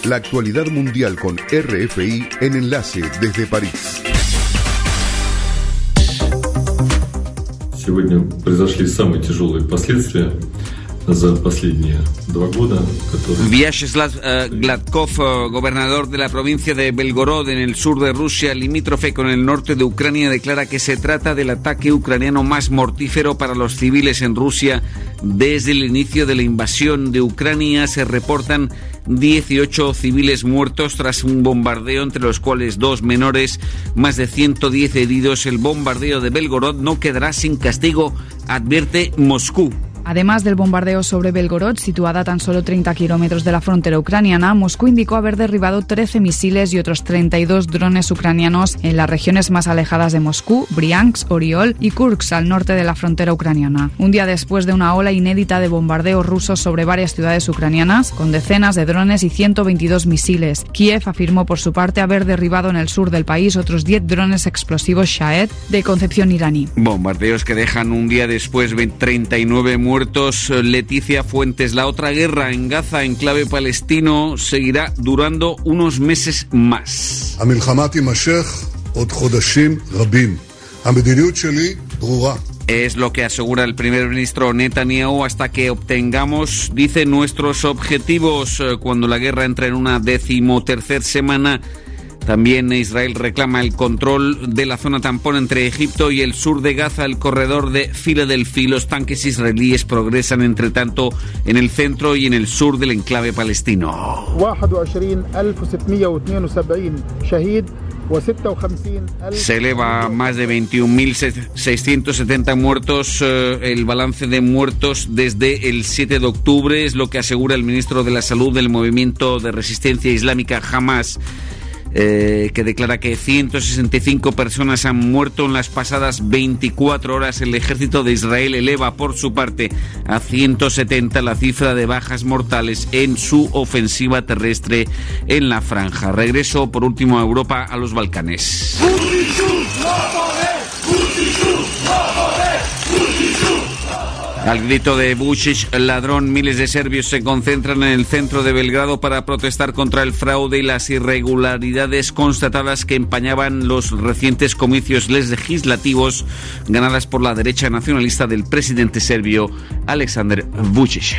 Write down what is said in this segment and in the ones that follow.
La actualidad mundial con RFI en Enlace desde París. Сегодня произошли самые тяжелые последствия за последние 2 года. Vyacheslav Gladkov, gobernador de la provincia de Belgorod, en el sur de Rusia, limítrofe con el norte de Ucrania, declara que se trata del ataque ucraniano más mortífero para los civiles en Rusia desde el inicio de la invasión de Ucrania. Se reportan 18 civiles muertos tras un bombardeo, entre los cuales 2 menores, más de 110 heridos. El bombardeo de Belgorod no quedará sin castigo, advierte Moscú. Además del bombardeo sobre Belgorod, situada a tan solo 30 kilómetros de la frontera ucraniana, Moscú indicó haber derribado 13 misiles y otros 32 drones ucranianos en las regiones más alejadas de Moscú, Briansk, Oriol y Kursk, al norte de la frontera ucraniana. Un día después de una ola inédita de bombardeos rusos sobre varias ciudades ucranianas, con decenas de drones y 122 misiles, Kiev afirmó por su parte haber derribado en el sur del país otros 10 drones explosivos Shahed de concepción iraní. Bombardeos que dejan un día después 39 muertos. Leticia Fuentes, la otra guerra en Gaza, enclave palestino, seguirá durando unos meses más. Es lo que asegura el primer ministro Netanyahu, hasta que obtengamos, dice, nuestros objetivos. Cuando la guerra entra en una 13ª semana, también Israel reclama el control de la zona tampón entre Egipto y el sur de Gaza, el corredor de Filadelfia. Los tanques israelíes progresan, entre tanto, en el centro y en el sur del enclave palestino. Se eleva a más de 21.670 muertos el balance de muertos desde el 7 de octubre, es lo que asegura el ministro de la Salud del movimiento de resistencia islámica Hamas, que declara que 165 personas han muerto en las pasadas 24 horas. El ejército de Israel eleva por su parte a 170 la cifra de bajas mortales en su ofensiva terrestre en la franja. Regreso por último a Europa, a los Balcanes. Al grito de Vučić, ladrón, miles de serbios se concentran en el centro de Belgrado para protestar contra el fraude y las irregularidades constatadas que empañaban los recientes comicios legislativos ganadas por la derecha nacionalista del presidente serbio Aleksandar Vučić.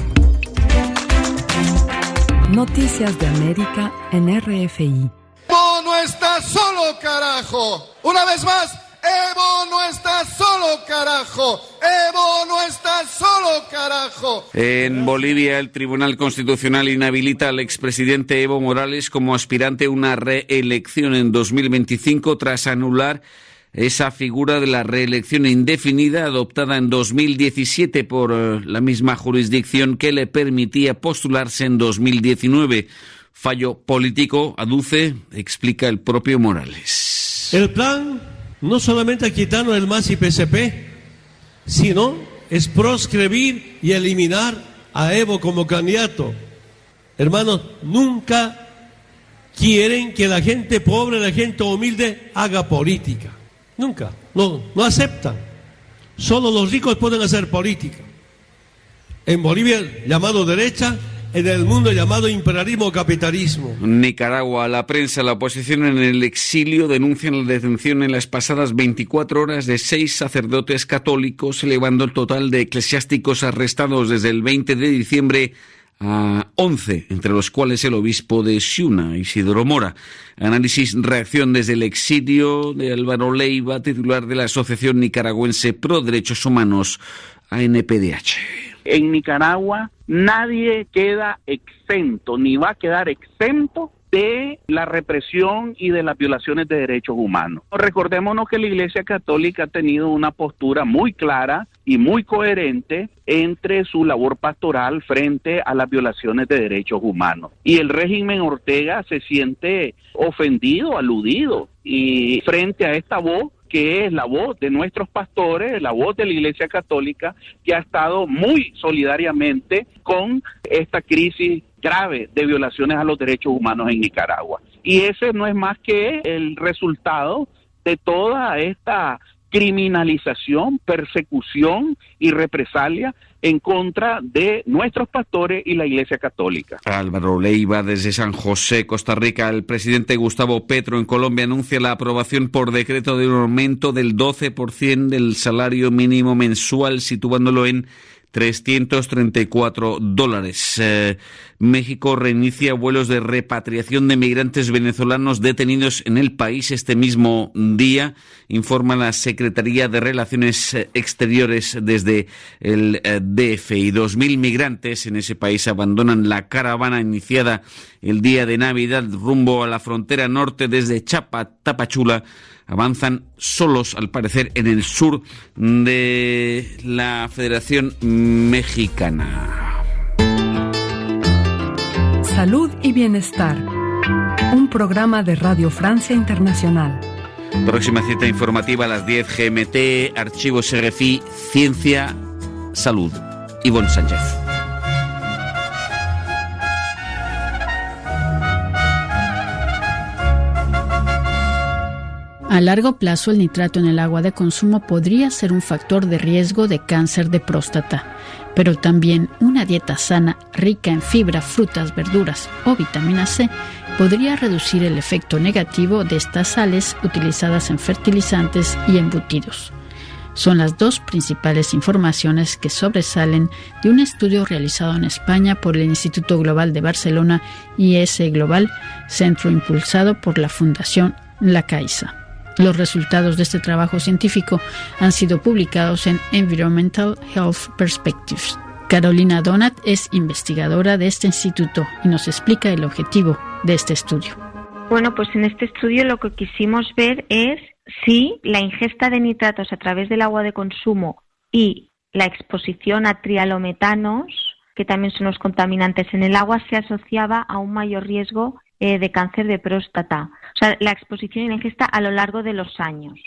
Noticias de América en RFI. Evo no está solo, carajo. Una vez más, Evo no está solo, carajo. Evo no está solo, carajo. En Bolivia, el Tribunal Constitucional inhabilita al expresidente Evo Morales como aspirante a una reelección en 2025 tras anular esa figura de la reelección indefinida adoptada en 2017 por la misma jurisdicción que le permitía postularse en 2019. Fallo político, aduce, explica el propio Morales. El plan no solamente quitarnos el MAS y PSP, sino es proscribir y eliminar a Evo como candidato. Hermanos, nunca quieren que la gente pobre, la gente humilde haga política. Nunca, no aceptan. Solo los ricos pueden hacer política. En Bolivia, llamado derecha, en el mundo llamado imperialismo o capitalismo. Nicaragua, la prensa, la oposición en el exilio denuncian la detención en las pasadas 24 horas de 6 sacerdotes católicos, elevando el total de eclesiásticos arrestados desde el 20 de diciembre a 11, entre los cuales el obispo de Ciuna, Isidoro Mora. Análisis, reacción desde el exilio de Álvaro Leiva, titular de la Asociación Nicaragüense Pro Derechos Humanos, ANPDH. En Nicaragua nadie queda exento, ni va a quedar exento de la represión y de las violaciones de derechos humanos. Recordémonos que la Iglesia Católica ha tenido una postura muy clara y muy coherente entre su labor pastoral frente a las violaciones de derechos humanos. Y el régimen Ortega se siente ofendido, aludido, y frente a esta voz, que es la voz de nuestros pastores, la voz de la Iglesia Católica, que ha estado muy solidariamente con esta crisis grave de violaciones a los derechos humanos en Nicaragua. Y ese no es más que el resultado de toda esta criminalización, persecución y represalia en contra de nuestros pastores y la Iglesia Católica. Álvaro Leiva, desde San José, Costa Rica. El presidente Gustavo Petro en Colombia anuncia la aprobación por decreto de un aumento del 12% del salario mínimo mensual, situándolo en $334. México reinicia vuelos de repatriación de migrantes venezolanos detenidos en el país este mismo día, informa la Secretaría de Relaciones Exteriores desde el DF. Y 2.000 migrantes en ese país abandonan la caravana iniciada el día de Navidad rumbo a la frontera norte desde Tapachula. Avanzan solos, al parecer, en el sur de la Federación Mexicana. Salud y Bienestar, un programa de Radio Francia Internacional. Próxima cita informativa a las 10 GMT, Archivos RFI, Ciencia, Salud. Ivonne Sánchez. A largo plazo, el nitrato en el agua de consumo podría ser un factor de riesgo de cáncer de próstata, pero también una dieta sana, rica en fibra, frutas, verduras o vitamina C, podría reducir el efecto negativo de estas sales utilizadas en fertilizantes y embutidos. Son las dos principales informaciones que sobresalen de un estudio realizado en España por el Instituto Global de Barcelona IS Global, centro impulsado por la Fundación La Caixa. Los resultados de este trabajo científico han sido publicados en Environmental Health Perspectives. Carolina Donat es investigadora de este instituto y nos explica el objetivo de este estudio. Bueno, pues en este estudio lo que quisimos ver es si la ingesta de nitratos a través del agua de consumo y la exposición a trialometanos, que también son los contaminantes en el agua, se asociaba a un mayor riesgo de cáncer de próstata. O sea, la exposición y la ingesta a lo largo de los años.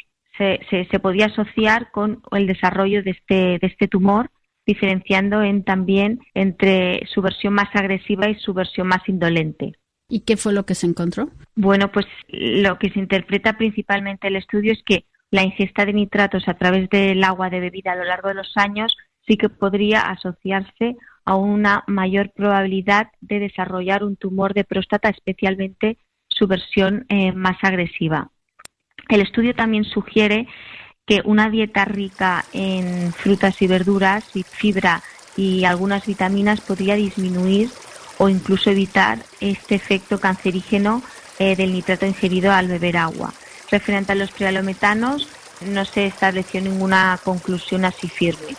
Se podía asociar con el desarrollo de este tumor, diferenciando también entre su versión más agresiva y su versión más indolente. ¿Y qué fue lo que se encontró? Bueno, pues lo que se interpreta principalmente el estudio es que la ingesta de nitratos a través del agua de bebida a lo largo de los años sí que podría asociarse a una mayor probabilidad de desarrollar un tumor de próstata, especialmente su versión más agresiva. El estudio también sugiere que una dieta rica en frutas y verduras y fibra y algunas vitaminas podría disminuir o incluso evitar este efecto cancerígeno del nitrato ingerido al beber agua. Referente a los trialometanos, no se estableció ninguna conclusión así firme.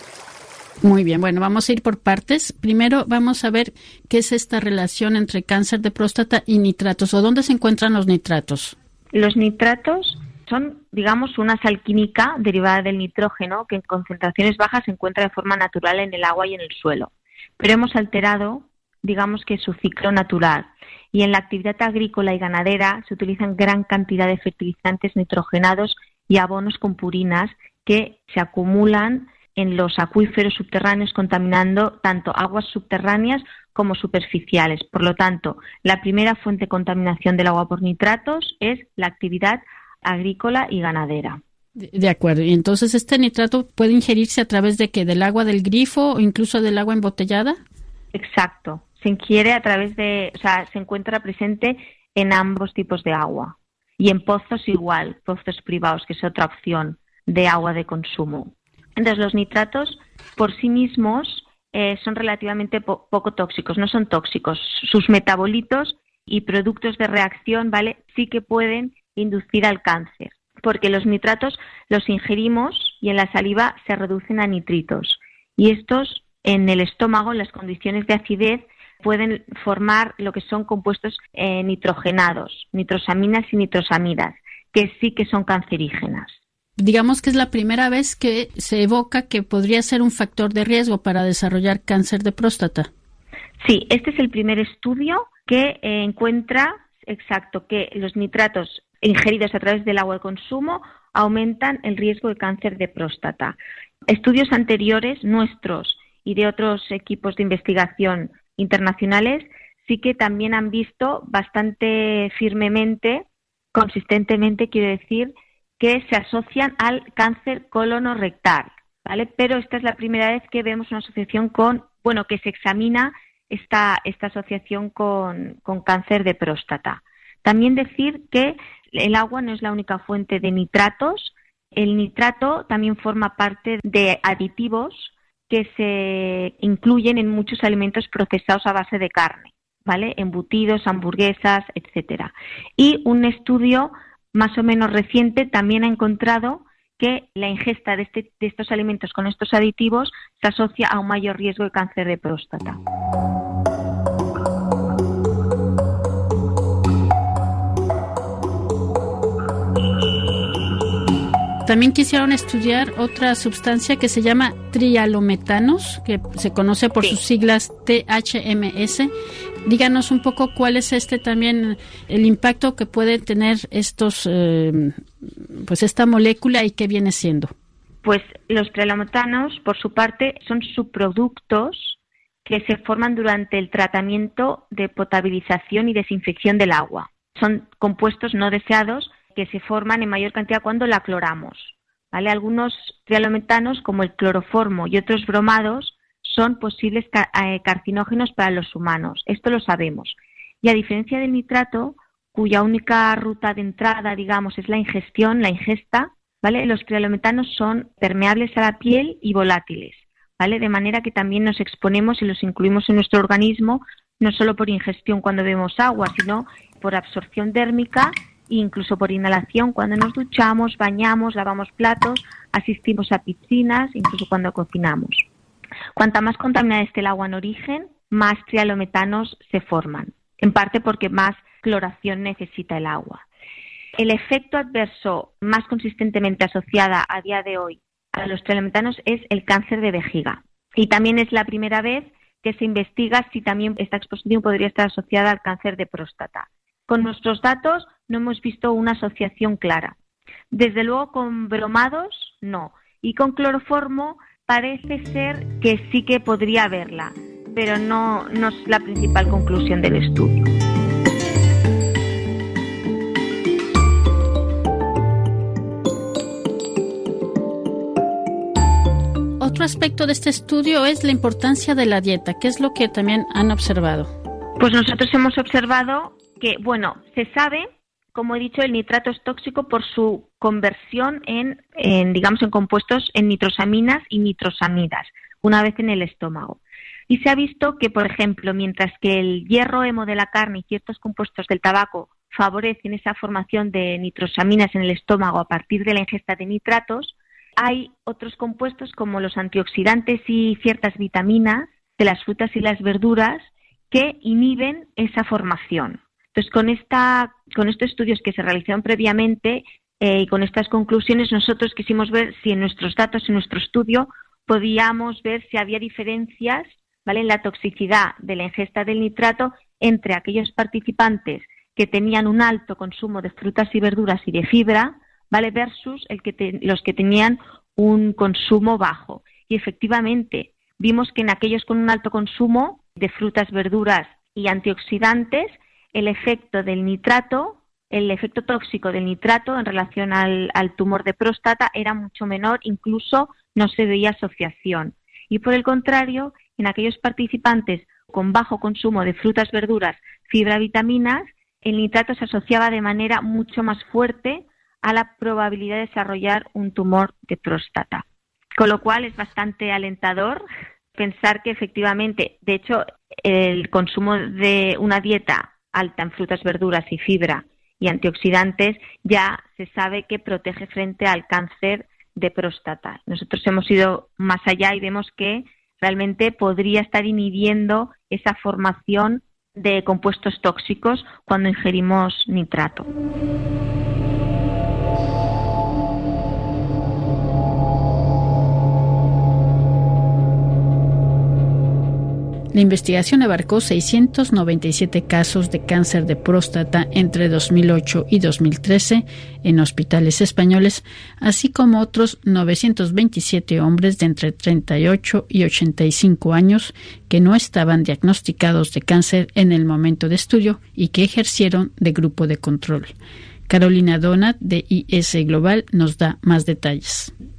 Muy bien, bueno, vamos a ir por partes. Primero vamos a ver qué es esta relación entre cáncer de próstata y nitratos, o dónde se encuentran los nitratos. Los nitratos son, digamos, una sal química derivada del nitrógeno que en concentraciones bajas se encuentra de forma natural en el agua y en el suelo. Pero hemos alterado, digamos, que su ciclo natural. Y en la actividad agrícola y ganadera se utilizan gran cantidad de fertilizantes nitrogenados y abonos con purinas que se acumulan en los acuíferos subterráneos, contaminando tanto aguas subterráneas como superficiales. Por lo tanto, la primera fuente de contaminación del agua por nitratos es la actividad agrícola y ganadera. De acuerdo. Y entonces, ¿este nitrato puede ingerirse a través de qué? ¿Del agua del grifo o incluso del agua embotellada? Exacto. Se ingiere a través se encuentra presente en ambos tipos de agua. Y en pozos igual, pozos privados, que es otra opción de agua de consumo. Entonces, los nitratos por sí mismos son relativamente poco tóxicos, no son tóxicos. Sus metabolitos y productos de reacción, ¿vale?, sí que pueden inducir al cáncer, porque los nitratos los ingerimos y en la saliva se reducen a nitritos. Y estos, en el estómago, en las condiciones de acidez, pueden formar lo que son compuestos nitrogenados, nitrosaminas y nitrosamidas, que sí que son cancerígenas. Digamos que es la primera vez que se evoca que podría ser un factor de riesgo para desarrollar cáncer de próstata. Sí, este es el primer estudio que encuentra, exacto, que los nitratos ingeridos a través del agua de consumo aumentan el riesgo de cáncer de próstata. Estudios anteriores nuestros y de otros equipos de investigación internacionales sí que también han visto bastante firmemente, consistentemente, quiero decir, que se asocian al cáncer colorectal. ¿vale? Pero esta es la primera vez que vemos una asociación que se examina esta asociación con cáncer de próstata. También decir que el agua no es la única fuente de nitratos. El nitrato también forma parte de aditivos que se incluyen en muchos alimentos procesados a base de carne, ¿vale? Embutidos, hamburguesas, etcétera. Y un estudio más o menos reciente también ha encontrado que la ingesta de estos alimentos con estos aditivos se asocia a un mayor riesgo de cáncer de próstata. También quisieron estudiar otra sustancia que se llama trialometanos, que se conoce por sus siglas THMS. Díganos un poco cuál es también el impacto que puede tener esta molécula y qué viene siendo. Pues los trialometanos, por su parte, son subproductos que se forman durante el tratamiento de potabilización y desinfección del agua. Son compuestos no deseados que se forman en mayor cantidad cuando la cloramos, ¿vale? Algunos trialometanos, como el cloroformo y otros bromados, son posibles carcinógenos para los humanos. Esto lo sabemos. Y a diferencia del nitrato, cuya única ruta de entrada, digamos, es la ingesta, ¿vale? Los trialometanos son permeables a la piel y volátiles, ¿vale? De manera que también nos exponemos y los incluimos en nuestro organismo, no solo por ingestión cuando bebemos agua, sino por absorción dérmica, incluso por inhalación cuando nos duchamos, bañamos, lavamos platos, asistimos a piscinas, incluso cuando cocinamos. Cuanta más contaminada esté el agua en origen, más trialometanos se forman, en parte porque más cloración necesita el agua. El efecto adverso más consistentemente asociada a día de hoy a los trialometanos es el cáncer de vejiga. Y también es la primera vez que se investiga si también esta exposición podría estar asociada al cáncer de próstata. Con nuestros datos no hemos visto una asociación clara. Desde luego con bromados no. Y con cloroformo parece ser que sí que podría haberla, pero no es la principal conclusión del estudio. Otro aspecto de este estudio es la importancia de la dieta. ¿Qué es lo que también han observado? Pues nosotros hemos observado que, se sabe, como he dicho, el nitrato es tóxico por su conversión en compuestos en nitrosaminas y nitrosamidas, una vez en el estómago. Y se ha visto que, por ejemplo, mientras que el hierro hemo de la carne y ciertos compuestos del tabaco favorecen esa formación de nitrosaminas en el estómago a partir de la ingesta de nitratos, hay otros compuestos como los antioxidantes y ciertas vitaminas de las frutas y las verduras que inhiben esa formación. Entonces, con estos estudios que se realizaron previamente y con estas conclusiones, nosotros quisimos ver si en nuestros datos, en nuestro estudio, podíamos ver si había diferencias, ¿vale?, en la toxicidad de la ingesta del nitrato entre aquellos participantes que tenían un alto consumo de frutas y verduras y de fibra, ¿vale?, versus los que tenían un consumo bajo. Y efectivamente, vimos que en aquellos con un alto consumo de frutas, verduras y antioxidantes, el efecto tóxico del nitrato en relación al tumor de próstata era mucho menor, incluso no se veía asociación. Y por el contrario, en aquellos participantes con bajo consumo de frutas, verduras, fibra, vitaminas, el nitrato se asociaba de manera mucho más fuerte a la probabilidad de desarrollar un tumor de próstata. Con lo cual es bastante alentador pensar que efectivamente, de hecho, el consumo de una dieta alta en frutas, verduras y fibra y antioxidantes ya se sabe que protege frente al cáncer de próstata. Nosotros hemos ido más allá y vemos que realmente podría estar inhibiendo esa formación de compuestos tóxicos cuando ingerimos nitrato. La investigación abarcó 697 casos de cáncer de próstata entre 2008 y 2013 en hospitales españoles, así como otros 927 hombres de entre 38 y 85 años que no estaban diagnosticados de cáncer en el momento de estudio y que ejercieron de grupo de control. Carolina Donat, de IS Global, nos da más detalles.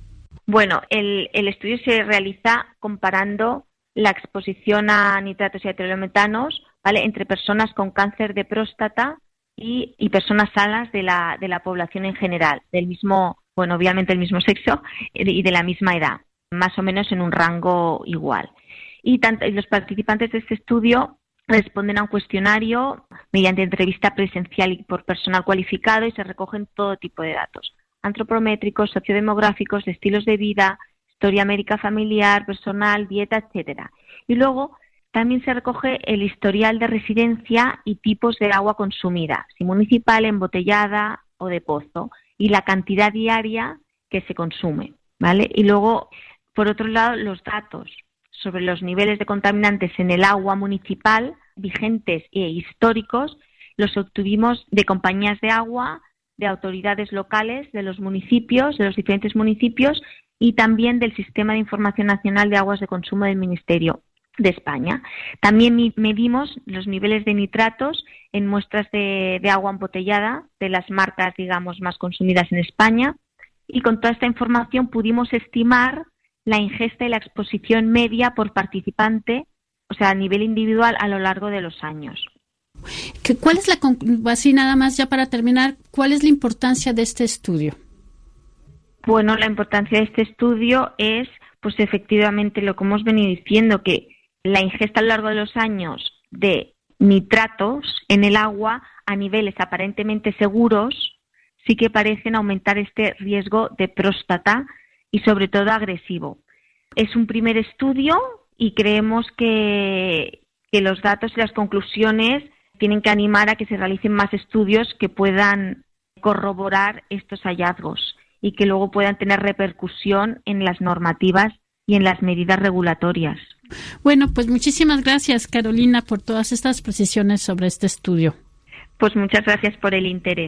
Bueno, el estudio se realiza comparando la exposición a nitratos y a teolometanos, ¿vale?, entre personas con cáncer de próstata y personas sanas de la población en general, del mismo, bueno, obviamente el mismo sexo y de la misma edad, más o menos en un rango igual. Y los participantes de este estudio responden a un cuestionario mediante entrevista presencial y por personal cualificado, y se recogen todo tipo de datos antropométricos, sociodemográficos, de estilos de vida, historia médica familiar, personal, dieta, etcétera. Y luego también se recoge el historial de residencia y tipos de agua consumida, si municipal, embotellada o de pozo, y la cantidad diaria que se consume, ¿vale? Y luego, por otro lado, los datos sobre los niveles de contaminantes en el agua municipal vigentes e históricos los obtuvimos de compañías de agua, de autoridades locales, de los municipios, de los diferentes municipios, y también del Sistema de Información Nacional de Aguas de Consumo del Ministerio de España. También medimos los niveles de nitratos en muestras de agua embotellada de las marcas, digamos, más consumidas en España, y con toda esta información pudimos estimar la ingesta y la exposición media por participante, o sea, a nivel individual a lo largo de los años. ¿Cuál es así nada más ya para terminar, cuál es la importancia de este estudio? Bueno, la importancia de este estudio es, pues efectivamente, lo que hemos venido diciendo, que la ingesta a lo largo de los años de nitratos en el agua a niveles aparentemente seguros sí que parecen aumentar este riesgo de próstata y sobre todo agresivo. Es un primer estudio y creemos que los datos y las conclusiones tienen que animar a que se realicen más estudios que puedan corroborar estos hallazgos y que luego puedan tener repercusión en las normativas y en las medidas regulatorias. Bueno, pues muchísimas gracias, Carolina, por todas estas precisiones sobre este estudio. Pues muchas gracias por el interés.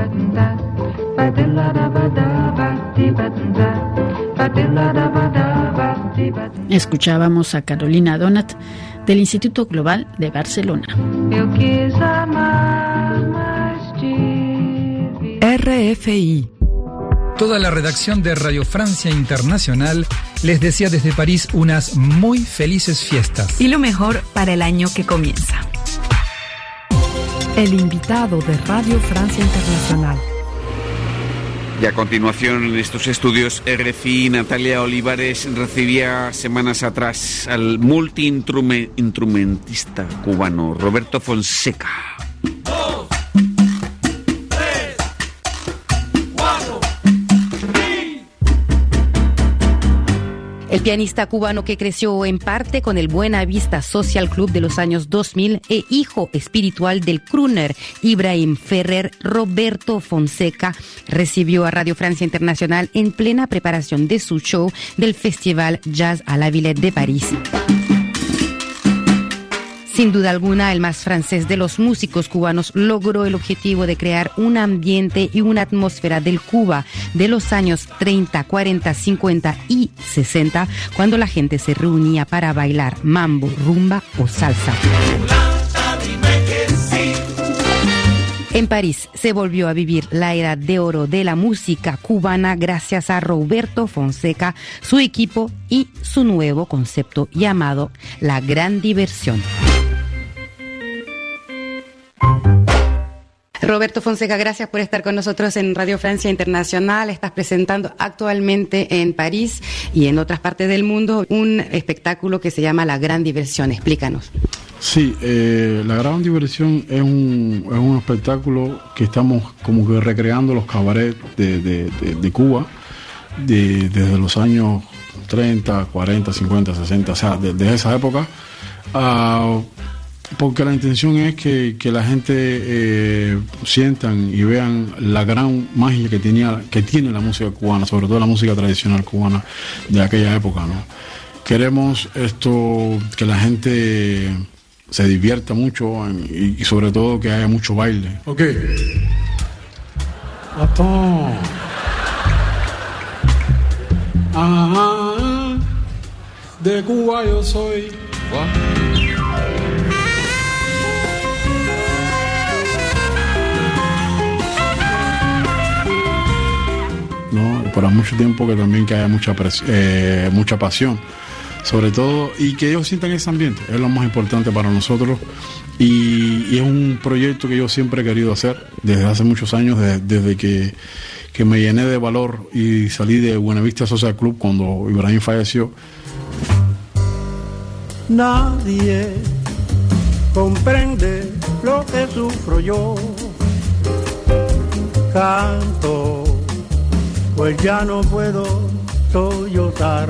Escuchábamos a Carolina Donat del Instituto Global de Barcelona. RFI. Toda la redacción de Radio Francia Internacional les desea desde París unas muy felices fiestas. Y lo mejor para el año que comienza. El invitado de Radio Francia Internacional. Y a continuación, en estos estudios RFI, Natalia Olivares recibía semanas atrás al multiinstrumentista cubano Roberto Fonseca. El pianista cubano que creció en parte con el Buena Vista Social Club de los años 2000 e hijo espiritual del crooner Ibrahim Ferrer, Roberto Fonseca, recibió a Radio Francia Internacional en plena preparación de su show del Festival Jazz à la Villette de París. Sin duda alguna, el más francés de los músicos cubanos logró el objetivo de crear un ambiente y una atmósfera del Cuba de los años 30, 40, 50 y 60, cuando la gente se reunía para bailar mambo, rumba o salsa. En París se volvió a vivir la era de oro de la música cubana gracias a Roberto Fonseca, su equipo y su nuevo concepto llamado La Gran Diversión. Roberto Fonseca, gracias por estar con nosotros en Radio Francia Internacional. Estás presentando actualmente en París y en otras partes del mundo un espectáculo que se llama La Gran Diversión. Explícanos. Sí, La Gran Diversión es un espectáculo que estamos como que recreando los cabarets de Cuba desde los años 30, 40, 50, 60, o sea, desde esa época. Porque la intención es que la gente sientan y vean la gran magia que tiene la música cubana, sobre todo la música tradicional cubana de aquella época, ¿no? Queremos que la gente se divierta mucho y sobre todo que haya mucho baile. Ok. Atón. Ajá. De Cuba yo soy. ¿No? por mucho tiempo, que también que haya mucha pasión, sobre todo, y que ellos sientan ese ambiente, es lo más importante para nosotros, y es un proyecto que yo siempre he querido hacer desde hace muchos años, desde que me llené de valor y salí de Buenavista Social Club cuando Ibrahim falleció. Nadie comprende lo que sufro yo. Canto, pues ya no puedo sollozar.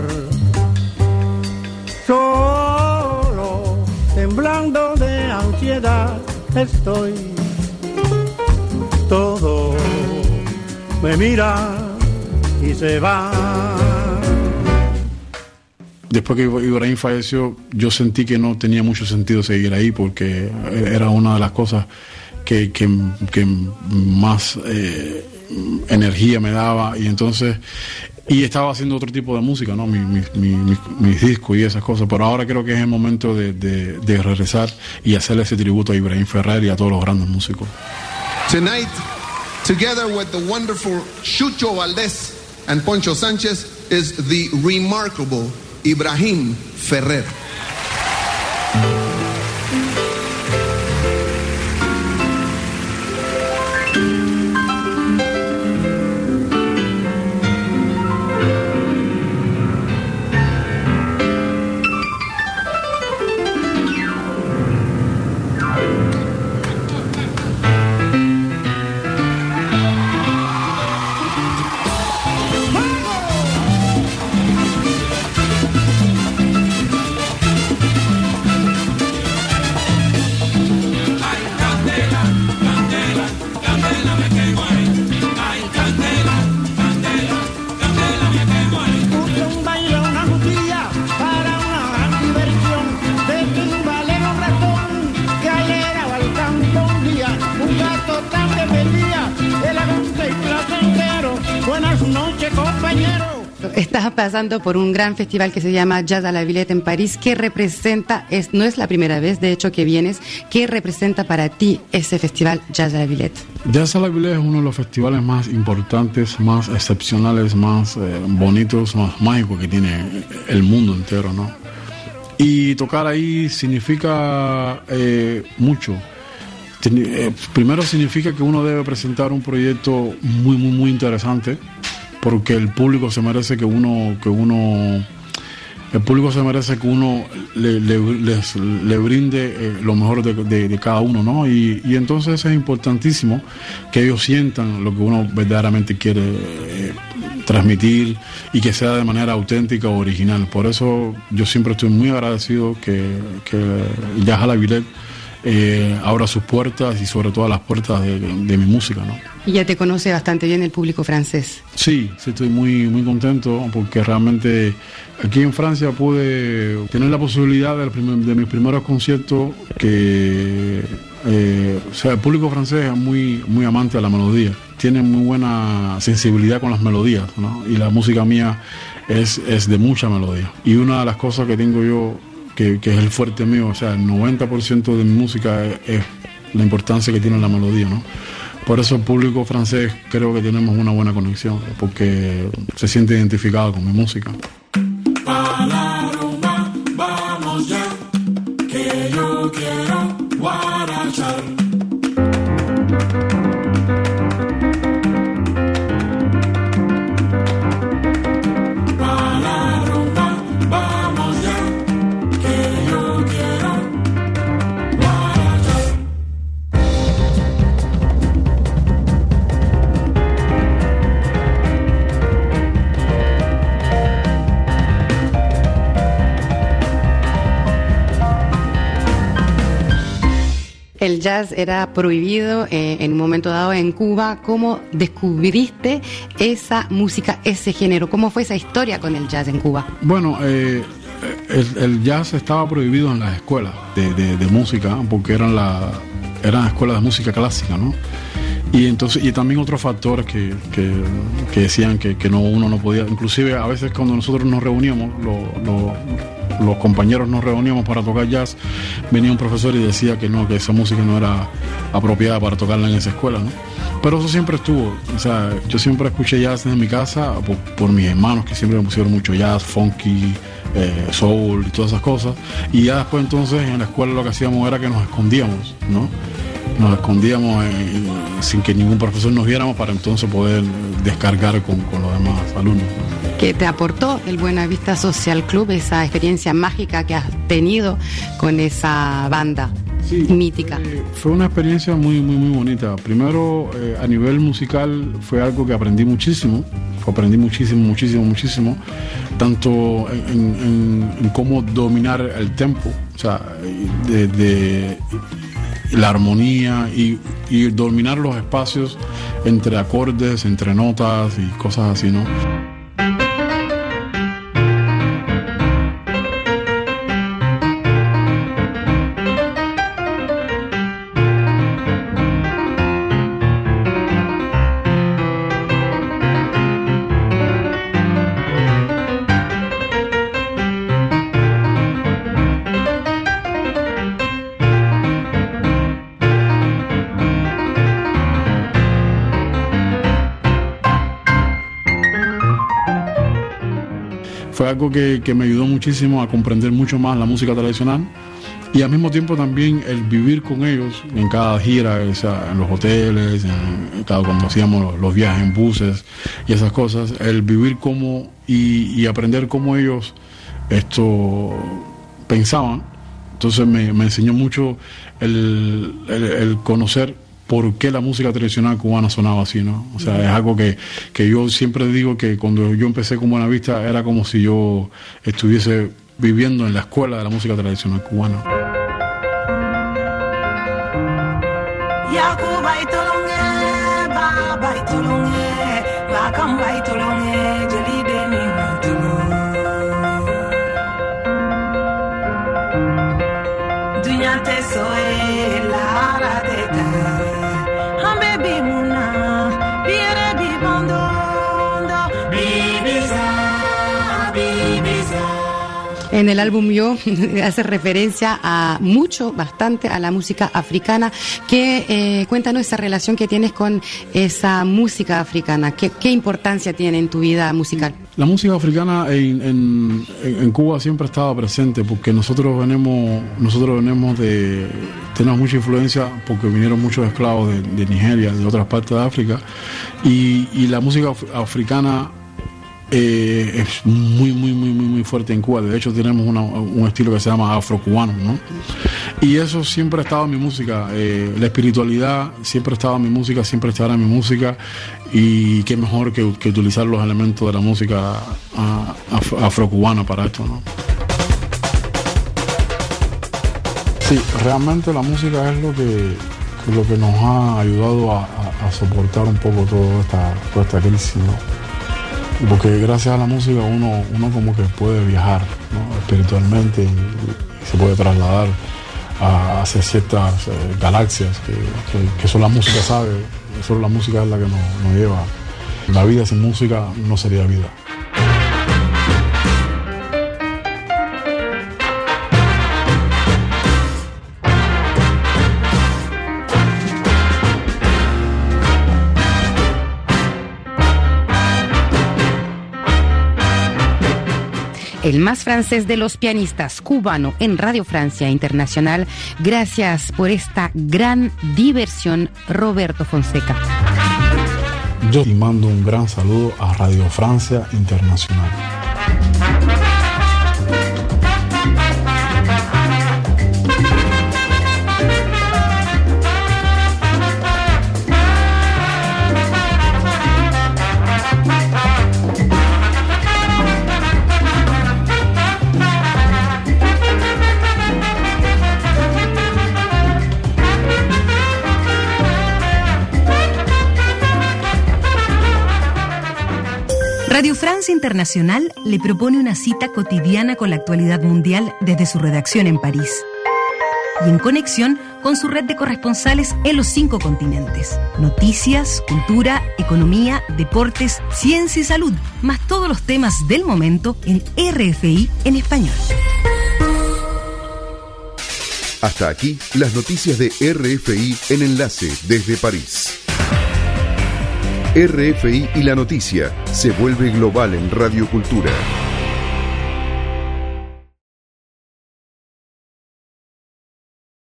Solo, temblando de ansiedad estoy. Todo me mira y se va. Después que Ibrahim falleció, yo sentí que no tenía mucho sentido seguir ahí, porque era una de las cosas que más energía me daba, y entonces estaba haciendo otro tipo de música, ¿no? Mis discos y esas cosas, pero ahora creo que es el momento de regresar y hacerle ese tributo a Ibrahim Ferrer y a todos los grandes músicos. Tonight, together with the wonderful Chucho Valdés and Poncho Sánchez, is the remarkable Ibrahim Ferrer. Estás pasando por un gran festival que se llama Jazz à la Villette en París. ¿Qué representa? No es la primera vez, de hecho, que vienes. ¿Qué representa para ti ese festival Jazz à la Villette? Jazz à la Villette es uno de los festivales más importantes, más excepcionales, más bonitos, más mágicos que tiene el mundo entero, ¿no? Y tocar ahí significa mucho. Primero significa que uno debe presentar un proyecto muy, muy, muy interesante, porque el público se merece que uno le brinde lo mejor de cada uno, ¿no? Y entonces es importantísimo que ellos sientan lo que uno verdaderamente quiere transmitir, y que sea de manera auténtica o original. Por eso yo siempre estoy muy agradecido que Jazz à la Villette abra sus puertas, y sobre todo las puertas de mi música, ¿no? Y ya te conoce bastante bien el público francés. Sí, estoy muy, muy contento, porque realmente aquí en Francia pude tener la posibilidad de mis primeros conciertos, que o sea, el público francés es muy, muy amante de la melodía, tiene muy buena sensibilidad con las melodías, ¿no? Y la música mía es de mucha melodía, y una de las cosas que tengo yo, que es el fuerte mío, o sea, el 90% de mi música es la importancia que tiene la melodía, ¿no? Por eso el público francés creo que tenemos una buena conexión, porque se siente identificado con mi música. A la rumba, vamos ya, que yo quiero guarachar. El jazz era prohibido en un momento dado en Cuba. ¿Cómo descubriste esa música, ese género? ¿Cómo fue esa historia con el jazz en Cuba? Bueno, el jazz estaba prohibido en las escuelas de música, porque eran escuelas de música clásica, ¿no? Y entonces, y también otros factores que decían que uno no podía, inclusive a veces cuando nosotros nos reuníamos los compañeros nos reuníamos para tocar jazz, venía un profesor y decía que no, que esa música no era apropiada para tocarla en esa escuela, ¿no? Pero eso siempre estuvo, o sea, yo siempre escuché jazz en mi casa por mis hermanos, que siempre me pusieron mucho jazz, funky, soul y todas esas cosas. Y ya después entonces en la escuela lo que hacíamos era que nos escondíamos, ¿no? Nos escondíamos sin que ningún profesor nos viéramos para entonces poder descargar con los demás alumnos. ¿Qué te aportó el Buena Vista Social Club, esa experiencia mágica que has tenido con esa banda mítica? Fue una experiencia muy, muy, muy bonita. Primero, a nivel musical fue algo que aprendí muchísimo. Muchísimo. Tanto en cómo dominar el tempo, o sea, de la armonía y dominar los espacios entre acordes, entre notas y cosas así, ¿no? Fue algo que me ayudó muchísimo a comprender mucho más la música tradicional y al mismo tiempo también el vivir con ellos en cada gira, o sea, en los hoteles, cuando hacíamos los viajes en buses y esas cosas, el vivir como y aprender cómo ellos pensaban. Entonces me enseñó mucho el conocer por qué la música tradicional cubana sonaba así, ¿no? O sea, es algo que yo siempre digo que cuando yo empecé con Buena Vista era como si yo estuviese viviendo en la escuela de la música tradicional cubana. En el álbum Yo hace referencia bastante a la música africana. Cuéntanos esa relación que tienes con esa música africana. ¿Qué importancia tiene en tu vida musical? La música africana en Cuba siempre ha estado presente porque nosotros tenemos mucha influencia porque vinieron muchos esclavos de Nigeria, de otras partes de África y la música africana es muy fuerte en Cuba. De hecho tenemos un estilo que se llama afrocubano, ¿no? Y eso siempre ha estado en mi música, la espiritualidad siempre ha estado en mi música, siempre estará en mi música y qué mejor que utilizar los elementos de la música afrocubana para esto, ¿no? Sí, realmente la música es lo que nos ha ayudado a soportar un poco toda esta crisis, ¿no? Porque gracias a la música uno como que puede viajar, ¿no? Espiritualmente y se puede trasladar hacia ciertas galaxias que solo la música sabe, solo la música es la que nos lleva. La vida sin música no sería vida. El más francés de los pianistas, cubano en Radio Francia Internacional. Gracias por esta gran diversión, Roberto Fonseca. Yo te mando un gran saludo a Radio Francia Internacional. Radio Francia Internacional le propone una cita cotidiana con la actualidad mundial desde su redacción en París y en conexión con su red de corresponsales en los 5 continentes. Noticias, cultura, economía, deportes, ciencia y salud, más todos los temas del momento en RFI en español. Hasta aquí las noticias de RFI en Enlace desde París. RFI y la noticia se vuelve global en Radio Cultura.